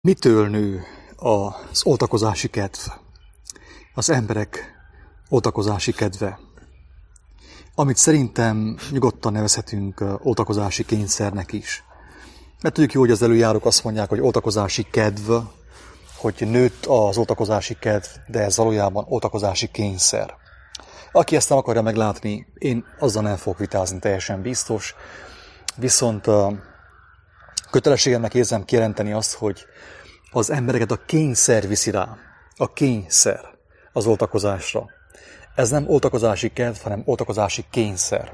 Mitől nő az oltakozási kedv? Az emberek oltakozási kedve, amit szerintem nyugodtan nevezhetünk oltakozási kényszernek is. Mert tudjuk jó, hogy az előjárók azt mondják, hogy oltakozási kedv, hogy nőtt az oltakozási kedv, de ez valójában oltakozási kényszer. Aki ezt nem akarja meglátni, én azzal nem fogok vitázni, teljesen biztos. Viszont kötelességemnek érzem kijelenteni azt, hogy az embereket a kényszer viszi rá. A kényszer az oltakozásra. Ez nem oltakozási kedv, hanem oltakozási kényszer.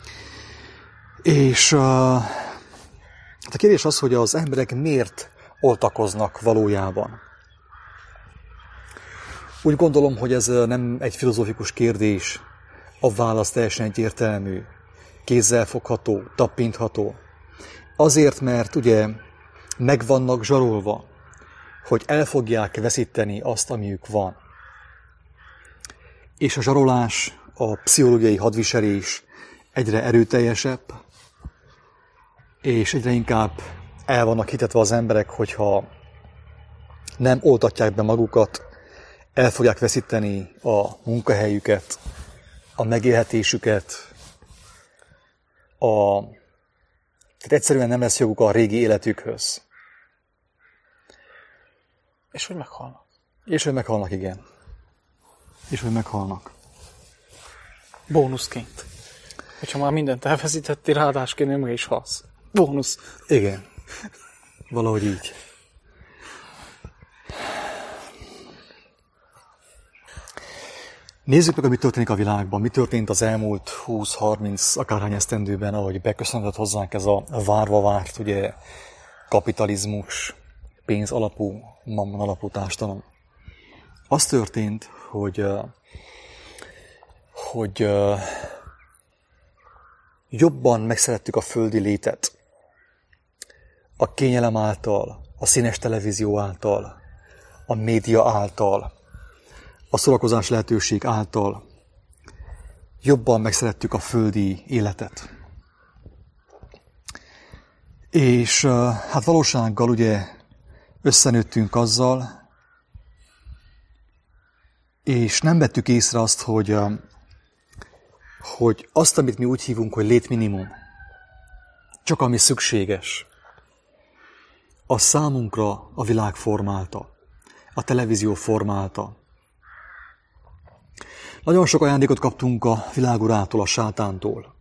És a kérdés az, hogy az emberek miért oltakoznak valójában. Úgy gondolom, hogy ez nem egy filozófikus kérdés, a válasz teljesen egyértelmű, kézzelfogható, tappintható. Azért, mert ugye meg vannak zsarolva, hogy el fogják veszíteni azt, amiük van. És a zsarolás, a pszichológiai hadviselés egyre erőteljesebb, és egyre inkább el vannak hitetve az emberek, hogyha nem oltatják be magukat, el fogják veszíteni a munkahelyüket, a megélhetésüket, tehát egyszerűen nem lesz joguk a régi életükhöz. És hogy meghalnak. És hogy meghalnak, igen. És hogy meghalnak. Bónuszként. Hogyha már mindent elveszítettél, ráadásként meg is halsz. Bónusz. Igen. Valahogy így. Nézzük meg, mi történik a világban. Mi történt az elmúlt 20-30 akárhány esztendőben, ahogy beköszöntött hozzánk ez a várva várt, ugye, kapitalizmus, pénz alapú, mammon alapú társadalom. Az történt, hogy jobban megszerettük a földi létet. A kényelem által, a színes televízió által, a média által, a szórakozás lehetőség által jobban megszerettük a földi életet. És hát valósággal ugye összenőttünk azzal, és nem vettük észre azt, hogy azt, amit mi úgy hívunk, hogy létminimum, csak ami szükséges, a számunkra a világ formálta, a televízió formálta. Nagyon sok ajándékot kaptunk a világurától, a sátántól,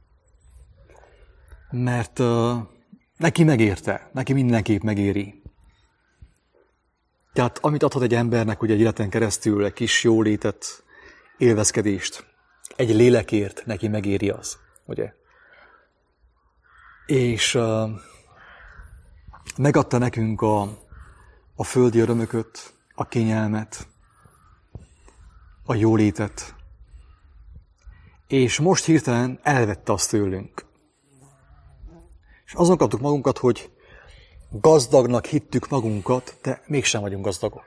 mert neki megérte, neki mindenképp megéri. Tehát amit adhat egy embernek ugye egy életen keresztül, egy kis jólétet, élvezkedést, egy lélekért neki megéri az, ugye? És megadta nekünk a földi örömököt, a kényelmet, a jólétet, és most hirtelen elvette azt tőlünk. És azon kaptuk magunkat, hogy gazdagnak hittük magunkat, de mégsem vagyunk gazdagok.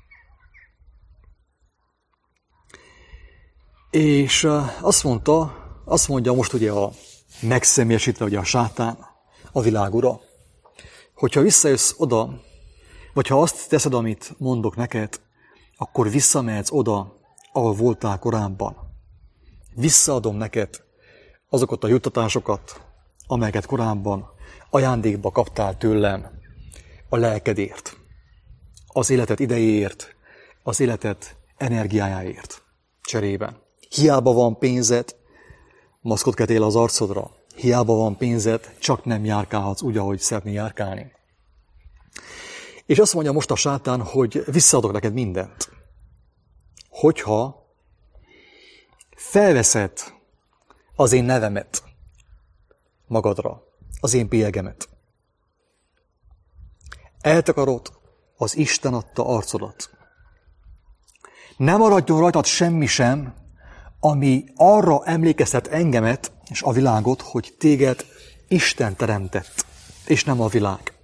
És azt mondja most ugye megszemélyesítve ugye a sátán, a világ ura, hogyha visszajössz oda, vagy ha azt teszed, amit mondok neked, akkor visszamehetsz oda, ahol voltál korábban. Visszaadom neked azokat a juttatásokat, amelyeket korábban ajándékba kaptál tőlem a lelkedért, az életed idejéért, az életed energiájáért cserében. Hiába van pénzed, maszkot kötél az arcodra. Hiába van pénzed, csak nem járkálhatsz úgy, ahogy szeretnél járkálni. És azt mondja most a sátán, hogy visszaadok neked mindent. Hogyha felveszed az én nevemet magadra, az én bélyegemet. Eltakarod az Isten adta arcodat. Nem maradjon rajtad semmi sem, ami arra emlékeztet engemet és a világot, hogy téged Isten teremtett, és nem a világ.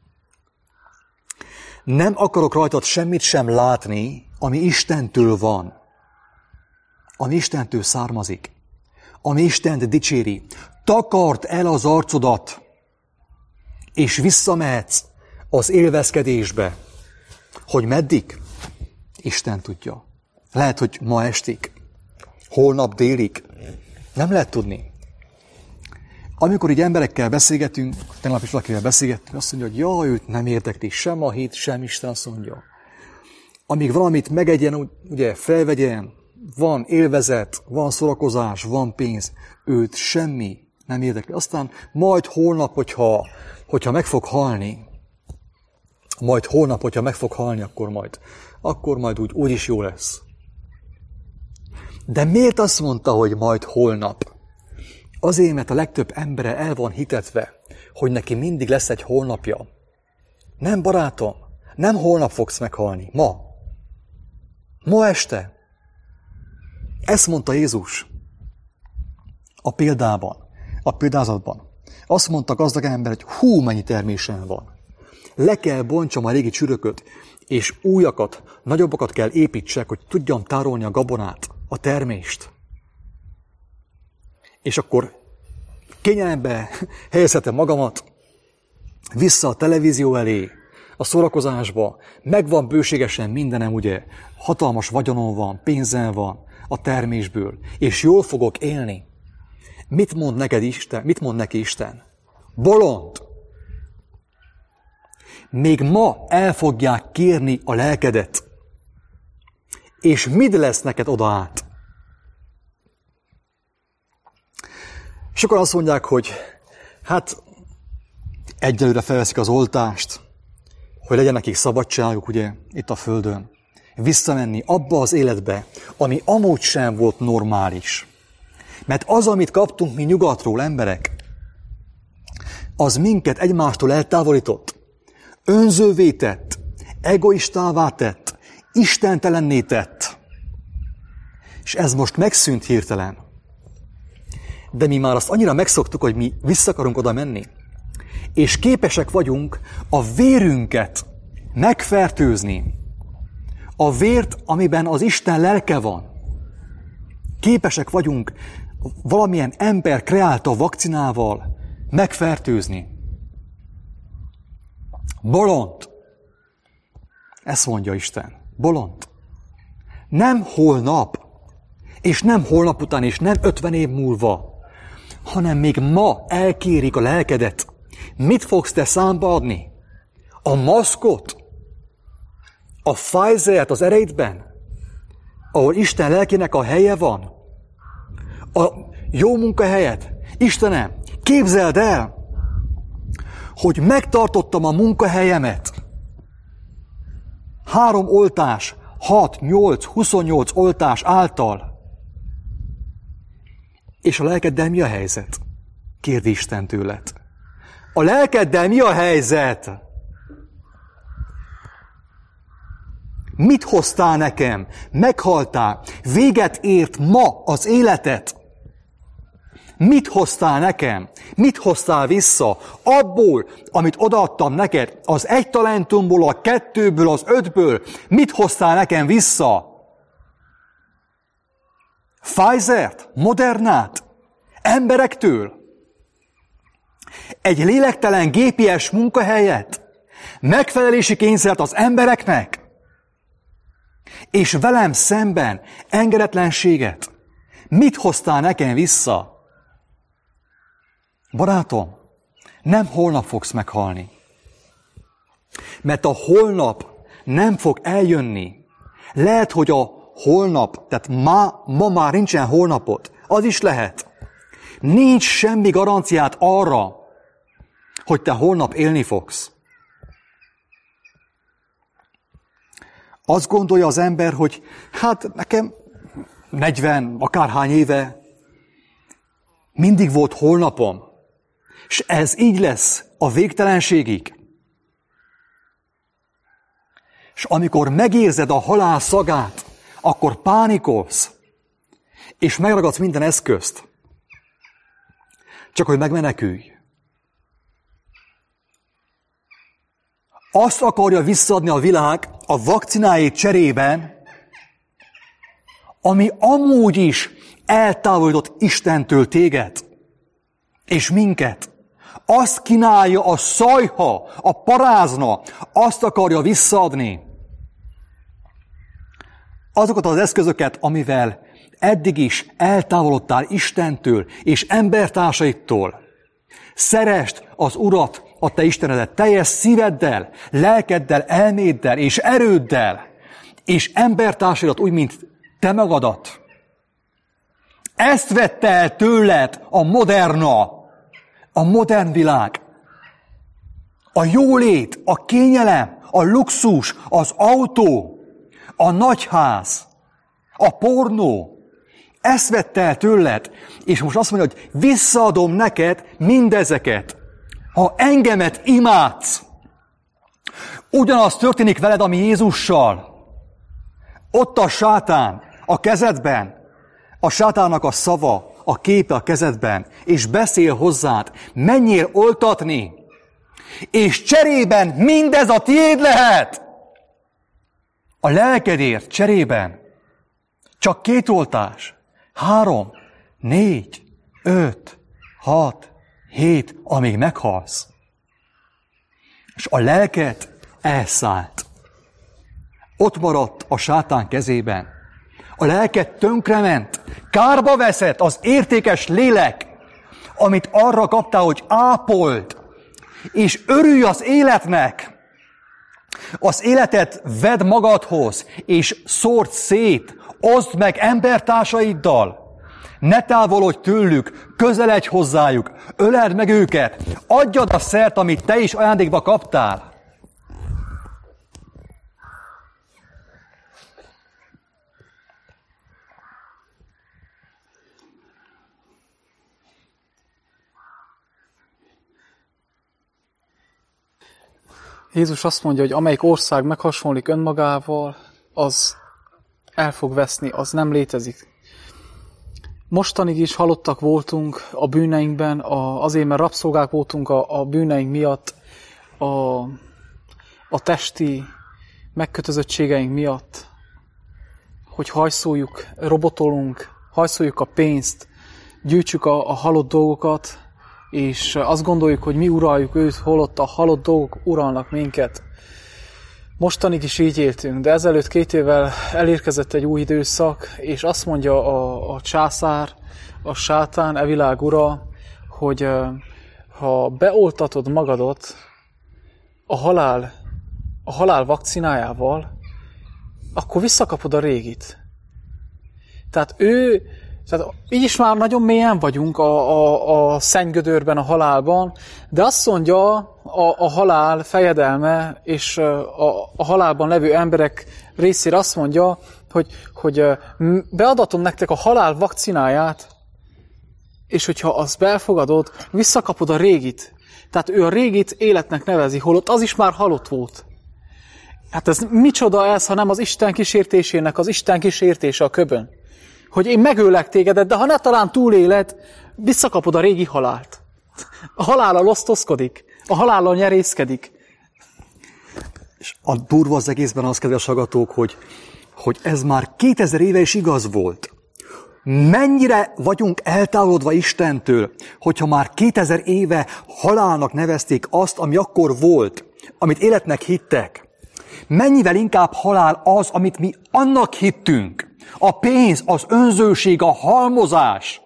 Nem akarok rajtad semmit sem látni, ami Istentől van, ami Istentől származik, ami Istent dicséri. Takard el az arcodat, és visszamehetsz az élvezkedésbe, Hogy meddig? Isten tudja. Lehet, hogy ma estig, holnap délig. Nem lehet tudni. Amikor így emberekkel beszélgetünk, tegnap is valakivel beszélgettünk, azt mondja, hogy jaj, őt nem érdekli sem a hit, sem Isten, azt mondja. Amíg valamit megegyen, ugye felvegyen, van élvezet, van szórakozás, van pénz, őt semmi nem érdekli. Aztán majd holnap, hogyha meg fog halni, akkor majd úgy is jó lesz. De miért azt mondta, hogy majd holnap? Azért, mert a legtöbb embere el van hitetve, hogy neki mindig lesz egy holnapja. Nem, barátom, nem holnap fogsz meghalni, ma. Ma este. Ezt mondta Jézus a példázatban. Azt mondta gazdag ember, hogy mennyi termésem van. Le kell bontsam a régi csürököt, és újakat, nagyobbakat kell építsek, hogy tudjam tárolni a gabonát, a termést. És akkor kényelembe helyezhetem magamat, vissza a televízió elé, a szórakozásba, megvan bőségesen mindenem, ugye, hatalmas vagyonom van, pénzem van, a termésből, és jól fogok élni. Mit mond neked Isten? Mit mond neki Isten? Bolond! Még ma el fogják kérni a lelkedet. És mit lesz neked oda át? Sokan azt mondják, hogy hát egyelőre felveszik az oltást, hogy legyen nekik szabadságuk, ugye, itt a földön. Visszamenni abba az életbe, ami amúgy sem volt normális. Mert az, amit kaptunk mi nyugatról, emberek, az minket egymástól eltávolított, önzővé tett, egoistává tett, istentelenné tett. És ez most megszűnt hirtelen. De mi már azt annyira megszoktuk, hogy mi vissza akarunk oda menni. És képesek vagyunk a vérünket megfertőzni. A vért, amiben az Isten lelke van. Képesek vagyunk valamilyen ember kreálta vakcinával megfertőzni. Bolond. Ezt mondja Isten. Bolond. Nem holnap, és nem holnap után, és nem 50 év múlva, hanem még ma elkérik a lelkedet. Mit fogsz te számba adni? A maszkot? A Pfizert az eredben? Ahol Isten lelkének a helye van? A jó munkahelyet? Istenem, képzeld el, hogy megtartottam a munkahelyemet. 3 oltás, 6, 8, 28 oltás által. És a lelkeddel mi a helyzet? Kérdi Isten tőled. A lelkeddel mi a helyzet? Mit hoztál nekem? Meghaltál. Véget ért ma az életet. Mit hoztál nekem? Mit hoztál vissza? Abból, amit odaadtam neked, az 1 talentumból, a 2-ből, az 5-ből, mit hoztál nekem vissza? Pfizert? Modernát? Emberektől? Egy lélektelen GPS munkahelyet? Megfelelési kényszert az embereknek? És velem szemben engedetlenséget? Mit hoztál nekem vissza? Barátom, nem holnap fogsz meghalni. Mert a holnap nem fog eljönni. Lehet, hogy a holnap, tehát ma már nincsen holnapot. Az is lehet. Nincs semmi garanciát arra, hogy te holnap élni fogsz. Azt gondolja az ember, hogy hát nekem 40, akárhány éve mindig volt holnapom. És ez így lesz a végtelenségig. És amikor megérzed a halál szagát, akkor pánikolsz, és megragadsz minden eszközt, csak hogy megmenekülj. Azt akarja visszaadni a világ a vakcináit cserében, ami amúgy is eltávolított Istentől téged, és minket. Azt kínálja a szajha, a parázna, azt akarja visszaadni. azokat az eszközöket, amivel eddig is eltávolodtál Istentől és embertársaitól. Szeresd az Urat, a te Istenedet teljes szíveddel, lelkeddel, elméddel és erőddel, és embertársaidat úgy, mint te magadat. Ezt vette el tőled a modern világ. A jólét, a kényelem, a luxus, az autó, a nagyház, a pornó. Ezt vette el tőled, és most azt mondja, hogy visszaadom neked mindezeket, ha engemet imádsz. Ugyanaz történik veled, ami Jézussal. Ott a sátán a kezedben, a sátánnak a szava, a képe a kezedben, és beszél hozzád, menjél oltatni, és cserében mindez a tiéd lehet. A lelkedért cserében csak 2 oltás, 3, 4, 5, 6, 7, amíg meghalsz. És a lelked elszállt. Ott maradt a sátán kezében. A lelked tönkrement, kárba veszett az értékes lélek, amit arra kaptál, hogy ápold, és örülj az életnek. Az életet vedd magadhoz, és szórd szét, oszd meg embertársaiddal. Ne távolodj tőlük, közeledj hozzájuk, öleld meg őket, adjad a szert, amit te is ajándékba kaptál. Jézus azt mondja, hogy amelyik ország meghasonlik önmagával, az el fog veszni, az nem létezik. Mostanig is halottak voltunk a bűneinkben, azért, mert rabszolgák voltunk a bűneink miatt, a testi megkötözöttségeink miatt, hogy hajszoljuk, robotolunk, hajszoljuk a pénzt, gyűjtsük a halott dolgokat, és azt gondoljuk, hogy mi uraljuk őt, holott a halott dolgok uralnak minket. Mostanig is így éltünk, de ezelőtt 2 évvel elérkezett egy új időszak, és azt mondja a császár, a sátán, világ ura, hogy ha beoltatod magadat a halál vakcinájával, akkor visszakapod a régit. Tehát így is már nagyon mélyen vagyunk a szennygödörben, a halálban, de azt mondja a halál fejedelme, és a halálban levő emberek részére azt mondja, hogy beadatom nektek a halál vakcináját, és hogyha azt befogadod, visszakapod a régit. Tehát ő a régit életnek nevezi, holott az is már halott volt. Hát ez micsoda ez, ha nem az Isten kísértésének az Isten kísértése a köbön. Hogy én megöllek tégedet, de ha ne talán túléled, visszakapod a régi halált. A halállal osztozkodik, a halállal nyerészkedik. És a durva az egészben az, kedves hallgatók, hogy ez már 2000 éve is igaz volt. Mennyire vagyunk eltávolodva Istentől, hogyha már 2000 éve halálnak nevezték azt, ami akkor volt, amit életnek hittek. Mennyivel inkább halál az, amit mi annak hittünk. A pénz, az önzőség, a halmozás.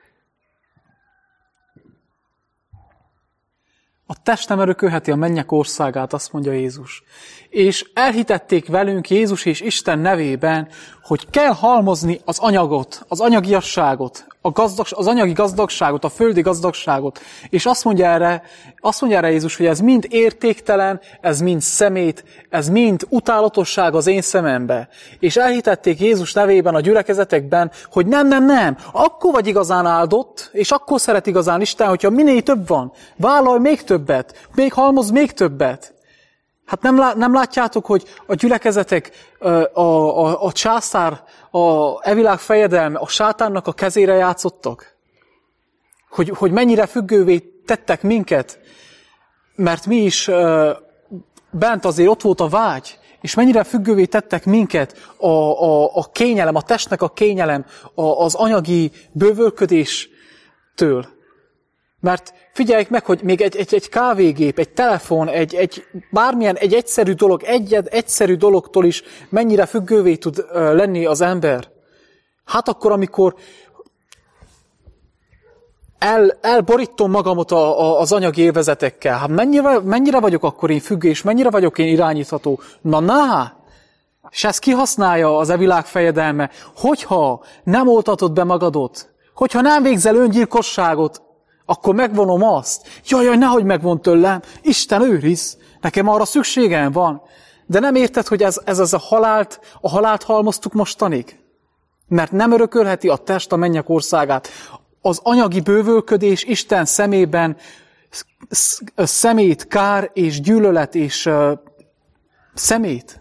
A test nem örökölheti a mennyek országát, azt mondja Jézus. És elhitették velünk Jézus és Isten nevében, hogy kell halmozni az anyagot, az anyagiasságot, az anyagi gazdagságot, a földi gazdagságot. És azt mondja erre Jézus, hogy ez mind értéktelen, ez mind szemét, ez mind utálatosság az én szemembe. És elhitették Jézus nevében a gyülekezetekben, hogy nem, akkor vagy igazán áldott, és akkor szeret igazán Isten, hogyha minél több van. Vállalj még többet, még halmoz még többet. Hát nem látjátok, hogy a gyülekezetek, a császár, a világ fejedelme, a sátánnak a kezére játszottak? Hogy mennyire függővé tettek minket, mert mi is bent azért ott volt a vágy, és mennyire függővé tettek minket a kényelem, a testnek a kényelem, az anyagi bővölködéstől. Mert figyeljük meg, hogy még egy kávégép, egy telefon, egy egyszerű dolog, egyszerű dologtól is mennyire függővé tud lenni az ember. Hát akkor, amikor elborítom magamat az anyagi élvezetekkel, hát mennyire vagyok akkor én függő, és mennyire vagyok én irányítható? És ezt kihasználja az világ fejedelme, hogyha nem oltatod be magadot, hogyha nem végzel öngyilkosságot, akkor megvonom azt. Jaj, nehogy megvon tőlem, Isten őriz, nekem arra szükségem van. De nem érted, hogy ez a halált halmoztuk mostanig? Mert nem örökölheti a test a mennyek országát. Az anyagi bővölködés Isten szemében szemét, kár és gyűlölet és szemét.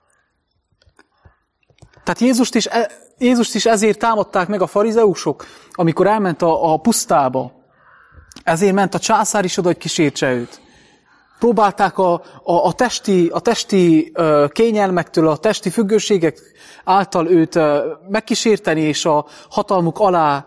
Tehát Jézust is ezért támadták meg a farizeusok, amikor elment a pusztába. Ezért ment a császár is oda, hogy kísértse őt. Próbálták a testi kényelmektől, a testi függőségek által őt megkísérteni, és a hatalmuk alá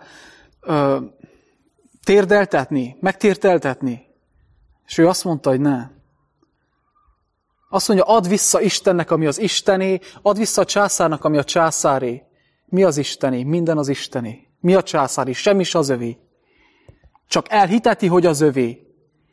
megtérdeltetni. És ő azt mondta, hogy ne. Azt mondja, add vissza Istennek, ami az Istené, add vissza a császárnak, ami a császáré. Mi az Istené? Minden az Istené. Mi a császári? Semmi s az övé. Csak elhiteti, hogy az övé.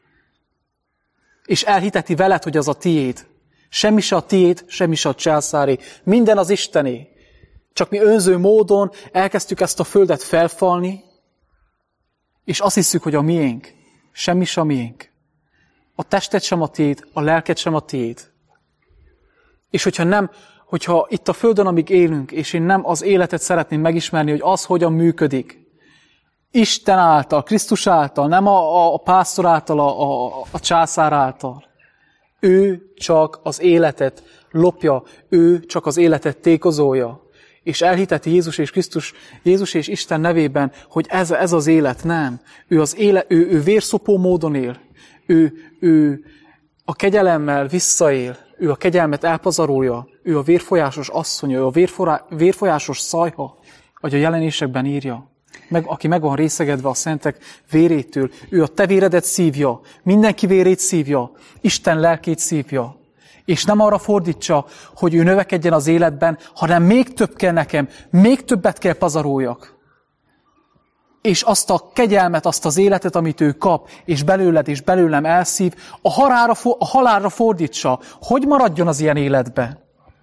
És elhiteti veled, hogy az a tiéd. Semmi se a tiéd, semmi se a császáré. Minden az Istené. Csak mi önző módon elkezdtük ezt a földet felfalni, és azt hiszük, hogy a miénk. Semmi se a miénk. A tested sem a tiéd, a lelked sem a tiéd. És hogyha itt a földön, amíg élünk, és én nem az életet szeretném megismerni, hogy az hogyan működik, Isten által, Krisztus által, nem a pásztor által, a császár által. Ő csak az életet lopja, ő csak az életet tékozolja. És elhiteti Jézus és Isten nevében, hogy ez az élet nem. Ő vérszopó módon él. Ő a kegyelemmel visszaél. Ő a kegyelmet elpazarolja. Ő a vérfolyásos asszonya, ő a vérfolyásos szajha, ahogy a jelenésekben írja. Aki meg van részegedve a szentek vérétől. Ő a te véredet szívja, mindenki vérét szívja, Isten lelkét szívja. És nem arra fordítsa, hogy ő növekedjen az életben, hanem még több kell nekem, még többet kell pazaroljak. És azt a kegyelmet, azt az életet, amit ő kap, és belőled és belőlem elszív, a halálra fordítsa. Hogy maradjon az ilyen életbe?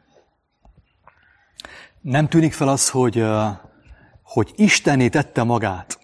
Nem tűnik fel az, hogy Istenné tette magát.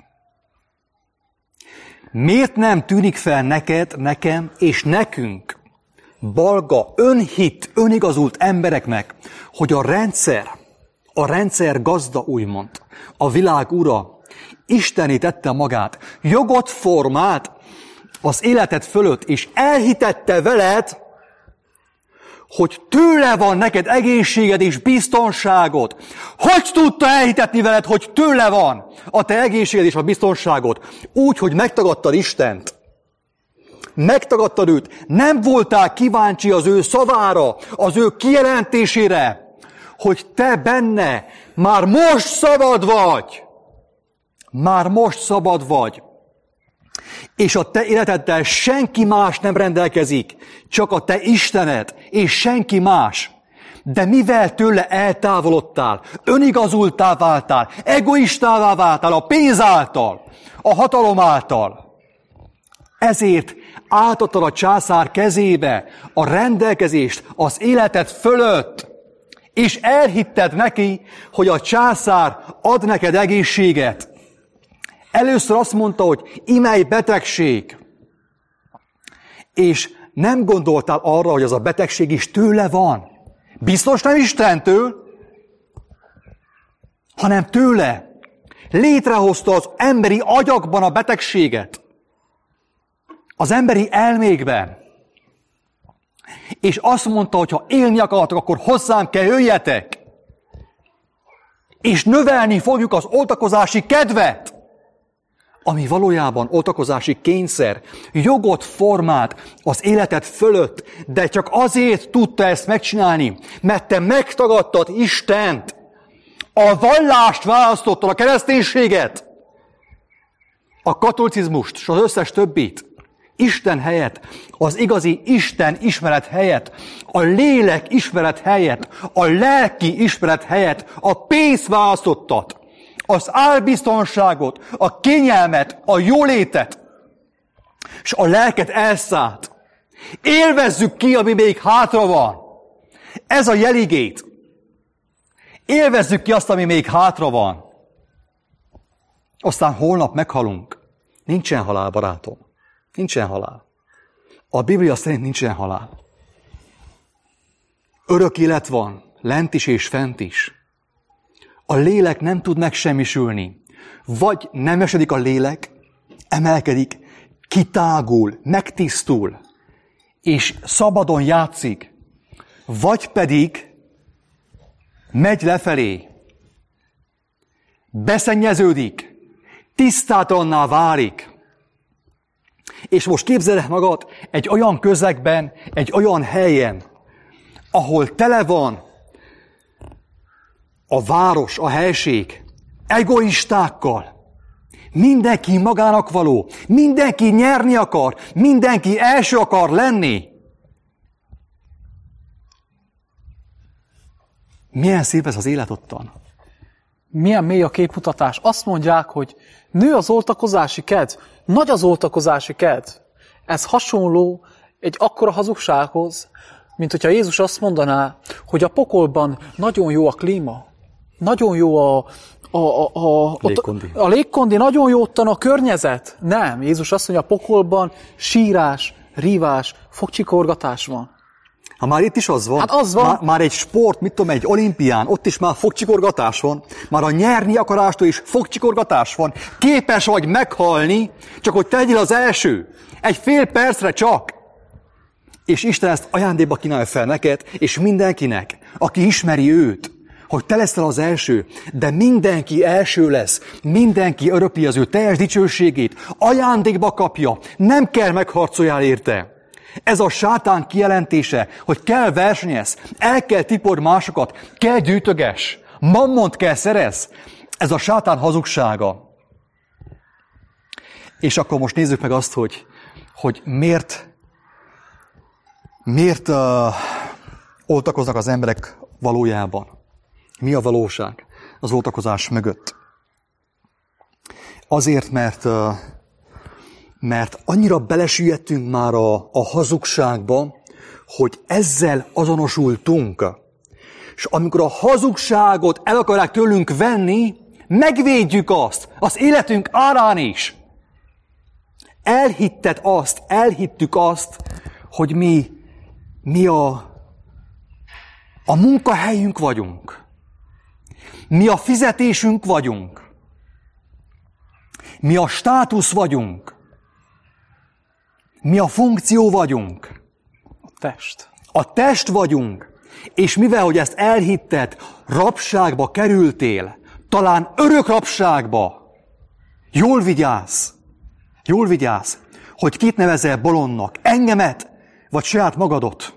Miért nem tűnik fel neked, nekem és nekünk, balga, önigazult embereknek, hogy a rendszer gazda úgymond, a világ ura, Istenné tette magát, jogot formált az életed fölött, és elhitette veled, hogy tőle van neked egészséged és biztonságod. Hogy tudta elhitetni veled, hogy tőle van a te egészséged és a biztonságod? Úgy, hogy megtagadtad Istent. Megtagadtad őt. Nem voltál kíváncsi az ő szavára, az ő kijelentésére, hogy te benne már most szabad vagy. Már most szabad vagy. És a te életeddel senki más nem rendelkezik, csak a te Istened, és senki más. De mivel tőle eltávolodtál, önigazultá váltál, egoistává váltál a pénz által, a hatalom által, ezért átadtad a császár kezébe a rendelkezést az életed fölött, és elhitted neki, hogy a császár ad neked egészséget. Először azt mondta, hogy imely betegség, és nem gondoltál arra, hogy az a betegség is tőle van. Biztos nem Istentől, hanem tőle. Létrehozta az emberi agyakban a betegséget, az emberi elmékben. És azt mondta, hogy ha élni akartok, akkor hozzám kell jöjjetek. És növelni fogjuk az oltakozási kedvet, ami valójában oltakozási kényszer, jogot formált az életed fölött, de csak azért tudta ezt megcsinálni, mert te megtagadtad Istent, a vallást választottad, a kereszténységet, a katolicizmust, és az összes többit, Isten helyett, az igazi Isten ismeret helyett, a lélek ismeret helyett, a lelki ismeret helyett, a pénzt választottat, az álbiztonságot, a kényelmet, a jólétet, és a lelket elszállt. Élvezzük ki, ami még hátra van. Ez a jeligét. Élvezzük ki azt, ami még hátra van. Aztán holnap meghalunk. Nincsen halál, barátom. Nincsen halál. A Biblia szerint nincsen halál. Örök élet van, lent is és fent is. A lélek nem tud megsemmisülni. Vagy nem esedik a lélek, emelkedik, kitágul, megtisztul, és szabadon játszik. Vagy pedig megy lefelé, beszennyeződik, tisztátalanná válik. És most képzeld el magad egy olyan közegben, egy olyan helyen, ahol tele van a város, a helység, egoistákkal. Mindenki magának való, mindenki nyerni akar, mindenki első akar lenni. Milyen szép ez az élet ottan? Milyen mély a képmutatás. Azt mondják, hogy nő az oltakozási kedv, nagy az oltakozási kedv. Ez hasonló egy akkora hazugsághoz, mint hogyha Jézus azt mondaná, hogy a pokolban nagyon jó a klíma, nagyon jó a légkondi, nagyon jó ottan a környezet. Nem, Jézus azt mondja, a pokolban sírás, rívás, fogcsikorgatás van. Ha már itt is az van, hát az van. Már egy sport, mit tudom, egy olimpián, ott is már fogcsikorgatás van, már a nyerni akarástól is fogcsikorgatás van. Képes vagy meghalni, csak hogy te legyél az első. Egy fél percre csak. És Isten ezt ajándékba kínálja fel neked, és mindenkinek, aki ismeri őt, hogy te leszel az első, de mindenki első lesz, mindenki örökli az ő teljes dicsőségét, ajándékba kapja, nem kell megharcoljál érte. Ez a sátán kijelentése, hogy kell versenyez, el kell tipord másokat, kell gyűjtöges, mammont kell szerez. Ez a sátán hazugsága. És akkor most nézzük meg azt, hogy miért oltakoznak az emberek valójában. Mi a valóság az oltakozás mögött? Azért, mert annyira belesüllyedtünk már a hazugságba, hogy ezzel azonosultunk. És amikor a hazugságot el akarják tőlünk venni, megvédjük azt, az életünk árán is. Elhittük azt, hogy mi a munkahelyünk vagyunk. Mi a fizetésünk vagyunk. Mi a státusz vagyunk. Mi a funkció vagyunk. A test. A test vagyunk. És mivel, hogy ezt elhitted, rabságba kerültél, talán örök rabságba, jól vigyázz, hogy kit nevezel bolondnak, engemet, vagy saját magadot.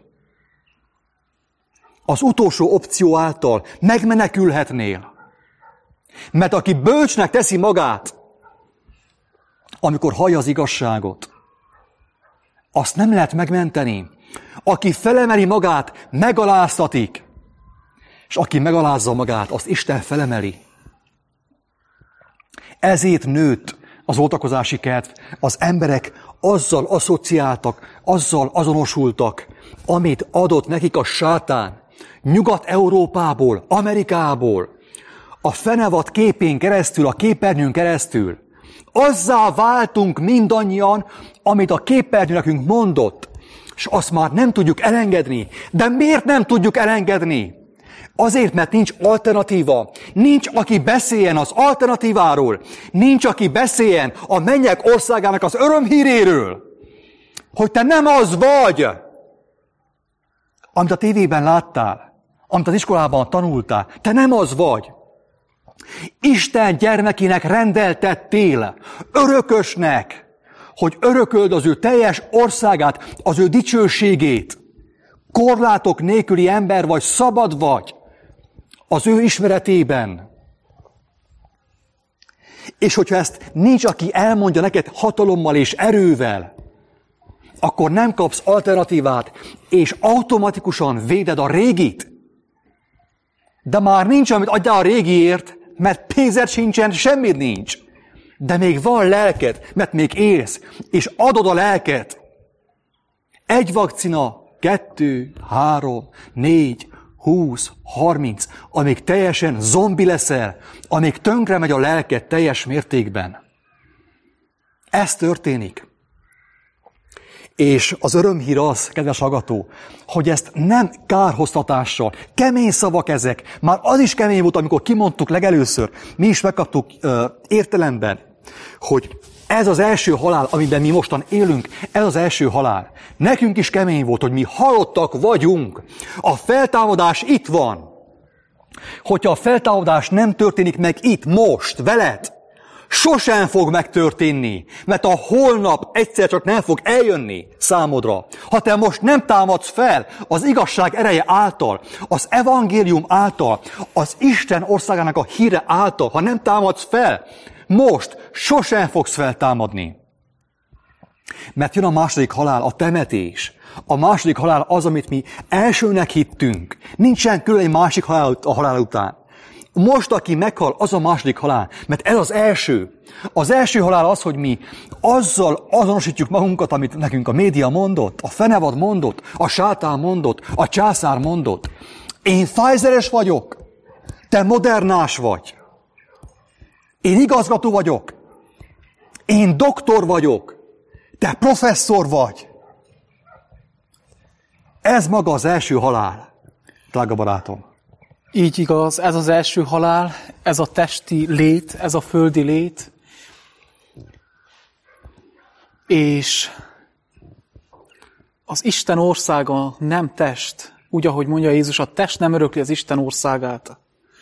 Az utolsó opció által megmenekülhetnél. Mert aki bölcsnek teszi magát, amikor hallja az igazságot, azt nem lehet megmenteni. Aki felemeli magát, megaláztatik. És aki megalázza magát, azt Isten felemeli. Ezért nőtt az oltakozási kedv. Az emberek azzal asszociáltak, azzal azonosultak, amit adott nekik a sátán. Nyugat-Európából, Amerikából, a fenevad képén keresztül, a képernyőn keresztül. Azzá váltunk mindannyian, amit a képernyő nekünk mondott, és azt már nem tudjuk elengedni. De miért nem tudjuk elengedni? Azért, mert nincs alternatíva. Nincs, aki beszéljen az alternatíváról. Nincs, aki beszéljen a mennyek országának az örömhíréről. Hogy te nem az vagy, amit a tévében láttál, amit az iskolában tanultál. Te nem az vagy. Isten gyermekének rendeltettél, örökösnek, hogy örököld az ő teljes országát, az ő dicsőségét. Korlátok nélküli ember vagy, szabad vagy az ő ismeretében. És hogyha ezt nincs, aki elmondja neked hatalommal és erővel, akkor nem kapsz alternatívát, és automatikusan véded a régit. De már nincs, amit adjál a régiért, mert pénzed sincsen, semmit nincs. De még van lelked, mert még élsz, és adod a lelket. 1 vakcina, 2, 3, 4, 20, 30, amíg teljesen zombi leszel, amíg tönkre megy a lelked teljes mértékben. Ez történik. És az örömhír az, kedves hallgató, hogy ezt nem kárhoztatással, kemény szavak ezek, már az is kemény volt, amikor kimondtuk legelőször, mi is megkaptuk értelemben, hogy ez az első halál, amiben mi mostan élünk, ez az első halál. Nekünk is kemény volt, hogy mi halottak vagyunk. A feltámadás itt van. Hogyha a feltámadás nem történik meg itt, most, veled, sosem fog megtörténni, mert a holnap egyszer csak nem fog eljönni számodra. Ha te most nem támadsz fel az igazság ereje által, az evangélium által, az Isten országának a híre által, ha nem támadsz fel, most sosem fogsz feltámadni. Mert jön a második halál, a temetés. A második halál az, amit mi elsőnek hittünk. Nincsen külön egy másik halál a halál után. Most, aki meghal, az a második halál. Mert ez az első. Az első halál az, hogy mi azzal azonosítjuk magunkat, amit nekünk a média mondott, a fenevad mondott, a sátán mondott, a császár mondott. Én Pfizeres vagyok, te Modernás vagy. Én igazgató vagyok, én doktor vagyok, te professzor vagy. Ez maga az első halál, drága barátom. Így igaz, ez az első halál, ez a testi lét, ez a földi lét. És az Isten országa nem test. Úgy, ahogy mondja Jézus, a test nem örökli az Isten országát.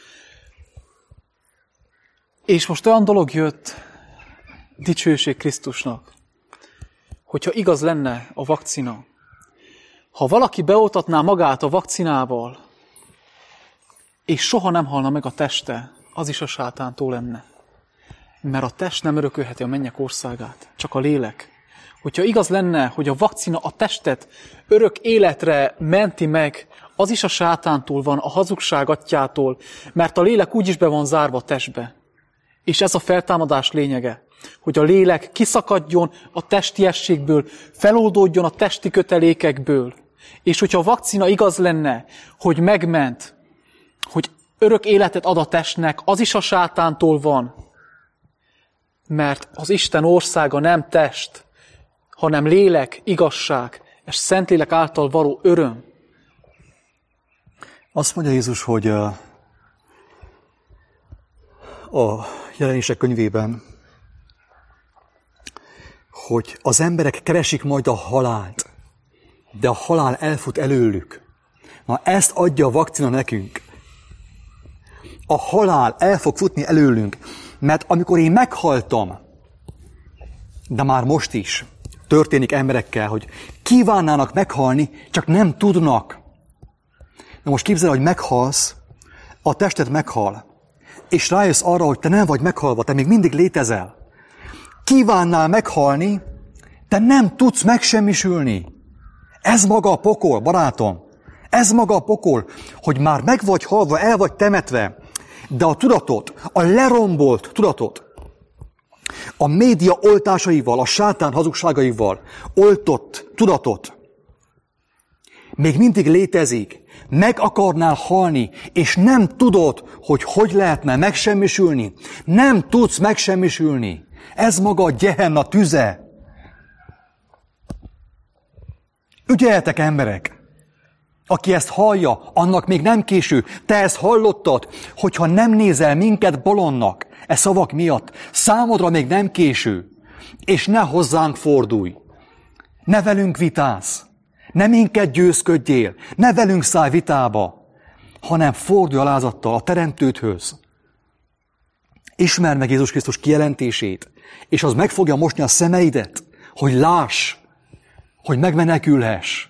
És most olyan dolog jött, dicsőség Krisztusnak, hogyha igaz lenne a vakcina. Ha valaki beoltatná magát a vakcinával, és soha nem halna meg a teste, az is a sátántól lenne. Mert a test nem örökölheti a mennyek országát, csak a lélek. Hogyha igaz lenne, hogy a vakcina a testet örök életre menti meg, az is a sátántól van, a hazugság atyától, mert a lélek úgyis be van zárva a testbe. És ez a feltámadás lényege, hogy a lélek kiszakadjon a testiességből, feloldódjon a testi kötelékekből. És hogyha a vakcina igaz lenne, hogy megment, hogy örök életet ad a testnek, az is a sátántól van. Mert az Isten országa nem test, hanem lélek, igazság, és Szentlélek által való öröm. Azt mondja Jézus, hogy a Jelenések könyvében, hogy az emberek keresik majd a halált, de a halál elfut előlük. Na, ezt adja a vakcina nekünk. A halál el fog futni előlünk, mert amikor én meghaltam, de már most is történik emberekkel, hogy kívánnának meghalni, csak nem tudnak. Na most képzeld, hogy meghalsz, a tested meghal, és rájössz arra, hogy te nem vagy meghalva, te még mindig létezel. Kívánnál meghalni, te nem tudsz megsemmisülni. Ez maga a pokol, barátom. Ez maga a pokol, hogy már meg vagy halva, el vagy temetve, de a tudatot, a lerombolt tudatot, a média oltásaival, a sátán hazugságaival oltott tudatot még mindig létezik, meg akarnál halni, és nem tudod, hogy lehetne megsemmisülni. Nem tudsz megsemmisülni. Ez maga a Gehenna tüze. Ügyeljetek, emberek! Aki ezt hallja, annak még nem késő. Te ezt hallottad, hogyha nem nézel minket bolondnak e szavak miatt, számodra még nem késő. És ne hozzánk fordulj. Ne velünk vitázz. Ne minket győzködjél. Ne velünk szállj vitába, hanem fordulj alázattal a Teremtődhöz. Ismerd meg Jézus Krisztus kijelentését, és az meg fogja mosni a szemeidet, hogy láss, hogy megmenekülhess.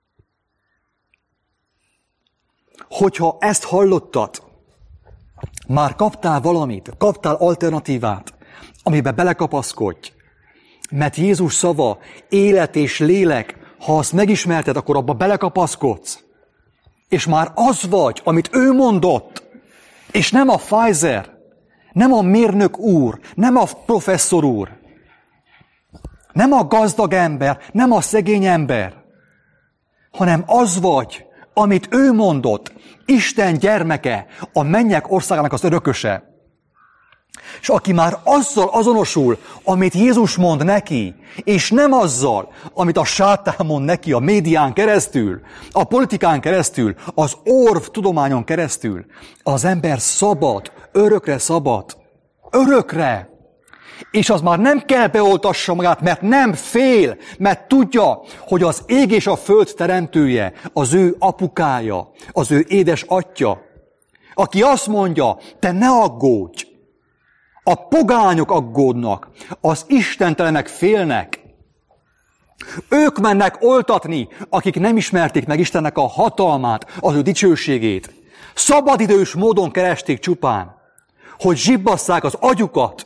Hogyha ezt hallottad, Már kaptál valamit, kaptál alternatívát, amibe belekapaszkodj. Mert Jézus szava, élet és lélek, ha azt megismerted, akkor abba belekapaszkodsz. És már az vagy, amit ő mondott, és nem a Pfizer, nem a mérnök úr, nem a professzor úr, nem a gazdag ember, nem a szegény ember, hanem az vagy, amit ő mondott, Isten gyermeke, a mennyek országának az örököse. És aki már azzal azonosul, amit Jézus mond neki, és nem azzal, amit a sátán mond neki a médián keresztül, a politikán keresztül, az orv tudományon keresztül, az ember szabad, örökre szabad. Örökre! És az már nem kell beoltassa magát, mert nem fél, mert tudja, hogy az ég és a föld teremtője, az ő apukája, az ő édes atya, aki azt mondja, te ne aggódj, a pogányok aggódnak, az istentelenek félnek. Ők mennek oltatni, akik nem ismerték meg Istennek a hatalmát, az ő dicsőségét. Szabadidős módon keresték csupán, hogy zsibbasszák az agyukat.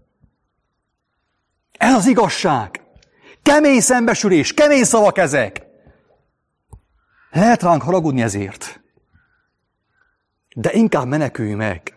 Ez az igazság. Kemény szembesülés, kemény szavak ezek. Lehet ránk haragudni ezért. De inkább menekülj meg.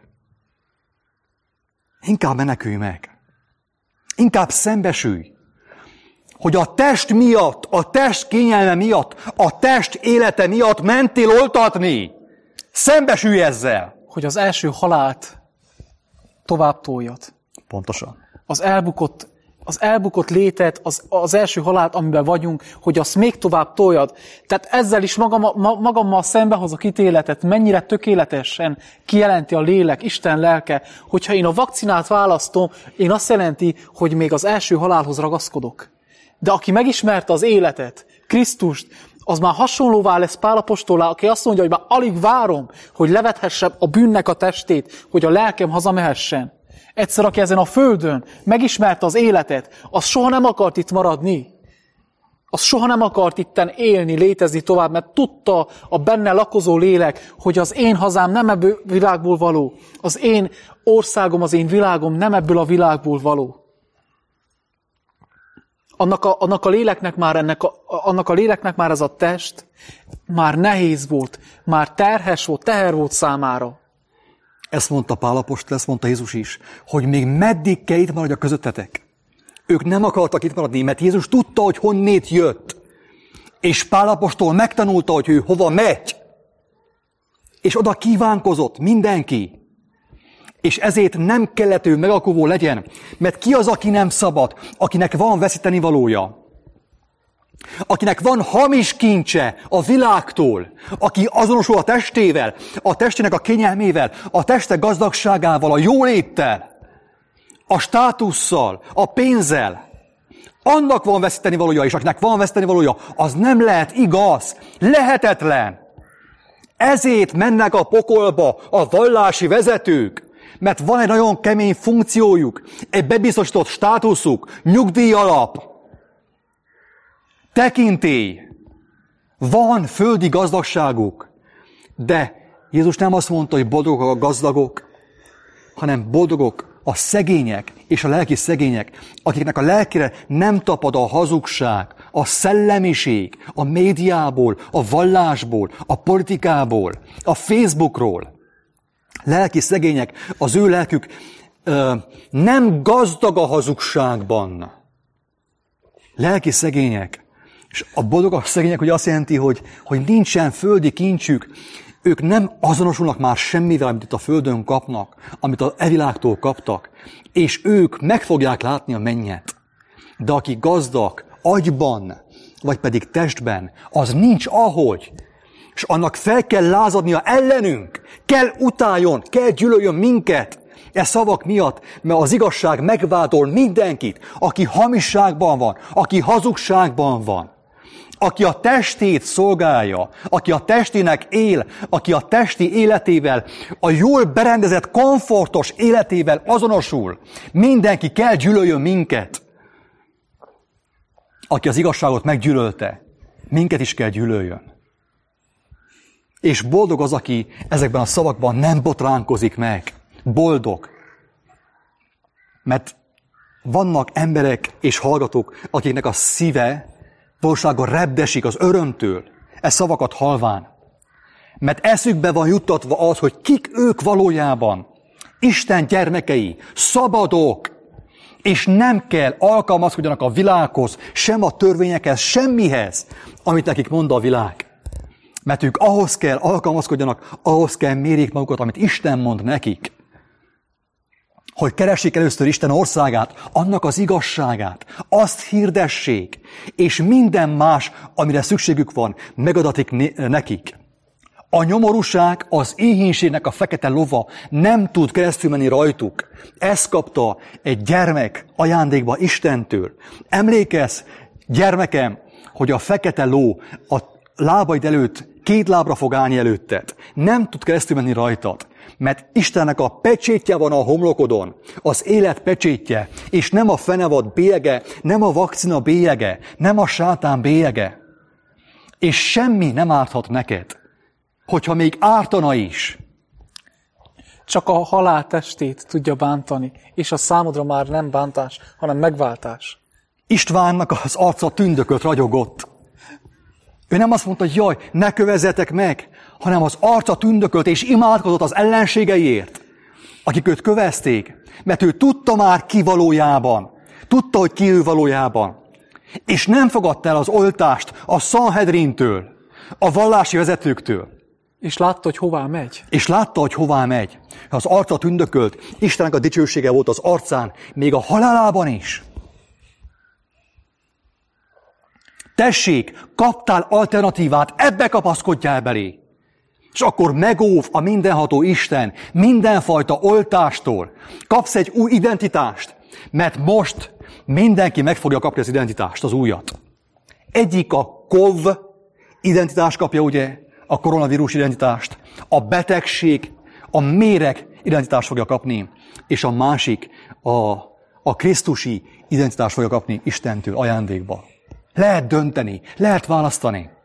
Inkább menekülj meg. Inkább szembesülj. Hogy a test miatt, a test kényelme miatt, a test élete miatt mentél oltatni. Szembesülj ezzel. Hogy az első halált tovább toljad. Pontosan. Az elbukott létet, az első halált, amiben vagyunk, hogy azt még tovább toljad. Tehát ezzel is magammal szembehozok ítéletet, mennyire tökéletesen kijelenti a lélek, Isten lelke, hogyha én a vakcinát választom, én azt jelenti, hogy még az első halálhoz ragaszkodok. De aki megismerte az életet, Krisztust, az már hasonlóvá lesz Pál apostolá, aki azt mondja, hogy már alig várom, hogy levethessem a bűnnek a testét, hogy a lelkem hazamehessen. Egyszer, aki ezen a földön megismerte az életet, az soha nem akart itt maradni. Az soha nem akart itten élni, létezni tovább, mert tudta a benne lakozó lélek, hogy az én hazám nem ebből a világból való. Az én országom, az én világom nem ebből a világból való. Annak a léleknek már ez a test már nehéz volt, már terhes volt, teher volt számára. Ezt mondta Pál apostol, ezt mondta Jézus is, hogy még meddig kell itt maradja közöttetek. Ők nem akartak itt maradni, mert Jézus tudta, hogy honnét jött. És Pál apostol megtanulta, hogy ő hova megy. És oda kívánkozott mindenki. És ezért nem kellett ő megalkuvó legyen, mert ki az, aki nem szabad, akinek van veszíteni valója. Akinek van hamis kincse a világtól, aki azonosul a testével, a testének a kényelmével, a teste gazdagságával, a jóléttel, a státusszal, a pénzzel, annak van veszíteni valója, és akinek van veszíteni valója, az nem lehet igaz, lehetetlen. Ezért mennek a pokolba a vallási vezetők, mert van egy nagyon kemény funkciójuk, egy bebiztosított státuszuk, nyugdíjalap, tekintély, van földi gazdagságuk, de Jézus nem azt mondta, hogy boldogok a gazdagok, hanem boldogok a szegények és a lelki szegények, akiknek a lelkére nem tapad a hazugság, a szellemiség, a médiából, a vallásból, a politikából, a Facebookról. Lelki szegények, az ő lelkük nem gazdag a hazugságban. Lelki szegények. És a boldogok szegények, hogy azt jelenti, hogy nincsen földi kincsük, ők nem azonosulnak már semmivel, amit itt a földön kapnak, amit a világtól kaptak, és ők meg fogják látni a mennyet. De aki gazdag agyban, vagy pedig testben, az nincs ahogy, és annak fel kell lázadnia ellenünk, kell utáljon, kell gyűlöljön minket, e szavak miatt, mert az igazság megvádol mindenkit, aki hamisságban van, aki hazugságban van, aki a testét szolgálja, aki a testének él, aki a testi életével, a jól berendezett, komfortos életével azonosul. Mindenki kell gyűlöljön minket. Aki az igazságot meggyűlölte, minket is kell gyűlöljön. És boldog az, aki ezekben a szavakban nem botránkozik meg, boldog. Mert vannak emberek és hallgatók, akiknek a szíve valóságban repdesik az örömtől, e szavakat halván. Mert eszükbe van juttatva az, hogy kik ők valójában. Isten gyermekei, szabadok, és nem kell alkalmazkodjanak a világhoz, sem a törvényekhez, semmihez, amit nekik mond a világ. Mert ők ahhoz kell alkalmazkodjanak, ahhoz kell mérjék magukat, amit Isten mond nekik. Hogy keressék először Isten országát, annak az igazságát, azt hirdessék, és minden más, amire szükségük van, megadatik nekik. A nyomorúság, az éhínségnek a fekete lova nem tud keresztül menni rajtuk. Ezt kapta egy gyermek ajándékba Istentől. Emlékezz, gyermekem, hogy a fekete ló a lábaid előtt 2 lábra fog állni előtted. Nem tud keresztül menni rajtad, mert Istennek a pecsétje van a homlokodon, az élet pecsétje, és nem a fenevad bélyege, nem a vakcina bélyege, nem a sátán bélyege. És semmi nem árthat neked, hogyha még ártana is. Csak a halál testét tudja bántani, és a számodra már nem bántás, hanem megváltás. Istvánnak az arca tündökölt, ragyogott. Ő nem azt mondta, hogy jaj, ne kövezzetek meg, hanem az arca tündökölt és imádkozott az ellenségeiért, akik őt kövezték, mert ő tudta már ki valójában. Tudta, hogy ki ő valójában. És nem fogadta el az oltást a Sanhedrintől, a vallási vezetőktől. És látta, hogy hová megy. Az arca tündökölt, Istennek a dicsősége volt az arcán, még a halálában is. Tessék, kaptál alternatívát, ebbe kapaszkodjál belé. És akkor megóv a mindenható Isten mindenfajta oltástól. Kapsz egy új identitást, mert most mindenki meg fogja kapni az identitást, az újat. Egyik a KOV identitást kapja, ugye, a koronavírus identitást, a betegség, a méreg identitást fogja kapni, és a másik a krisztusi identitást fogja kapni Istentől ajándékba. Lehet dönteni, lehet választani.